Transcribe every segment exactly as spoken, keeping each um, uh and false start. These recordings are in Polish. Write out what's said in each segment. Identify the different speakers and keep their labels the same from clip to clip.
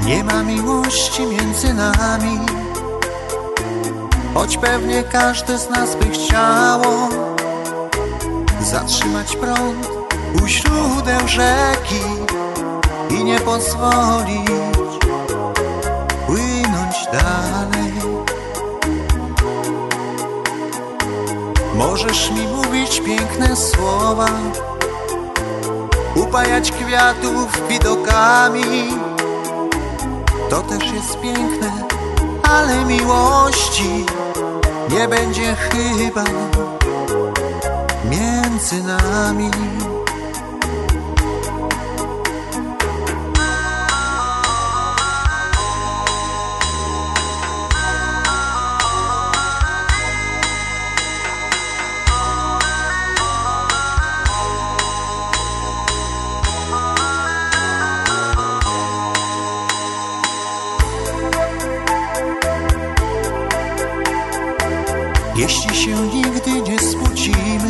Speaker 1: Nie ma miłości między nami, choć pewnie każdy z nas by chciało zatrzymać prąd u źródeł rzeki i nie pozwolić płynąć dalej. Możesz mi mówić piękne słowa, upajać kwiatów widokami, to też jest piękne, ale miłości nie będzie chyba między nami. Jeśli się nigdy nie smucimy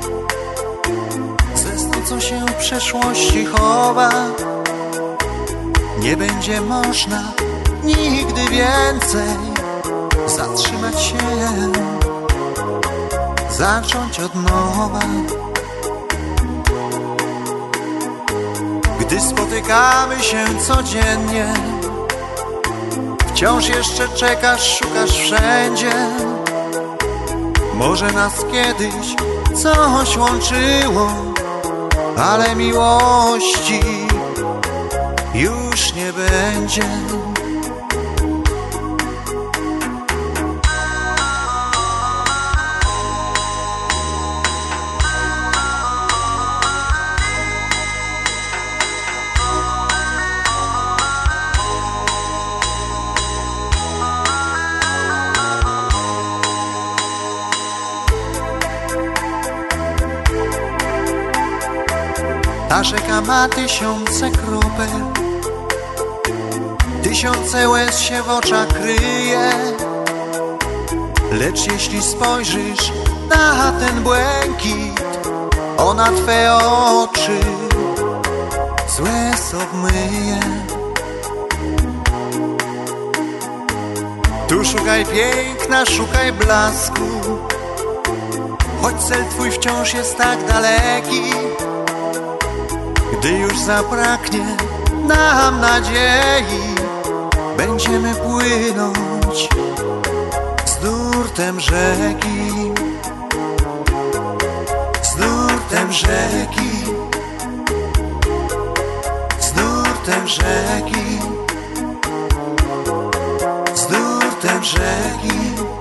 Speaker 1: ze snu, co się w przeszłości chowa, nie będzie można nigdy więcej zatrzymać się, zacząć od nowa. Gdy spotykamy się codziennie, wciąż jeszcze czekasz, szukasz wszędzie. Może nas kiedyś coś łączyło, ale miłości już nie będzie. Ta rzeka ma tysiące kropel, tysiące łez się w oczach kryje, lecz jeśli spojrzysz na ten błękit, ona twe oczy z łez obmyje. Tu szukaj piękna, szukaj blasku, choć cel twój wciąż jest tak daleki. Gdy już zabraknie nam nadziei, będziemy płynąć z nurtem rzeki, z nurtem rzeki, z nurtem rzeki, z nurtem rzeki.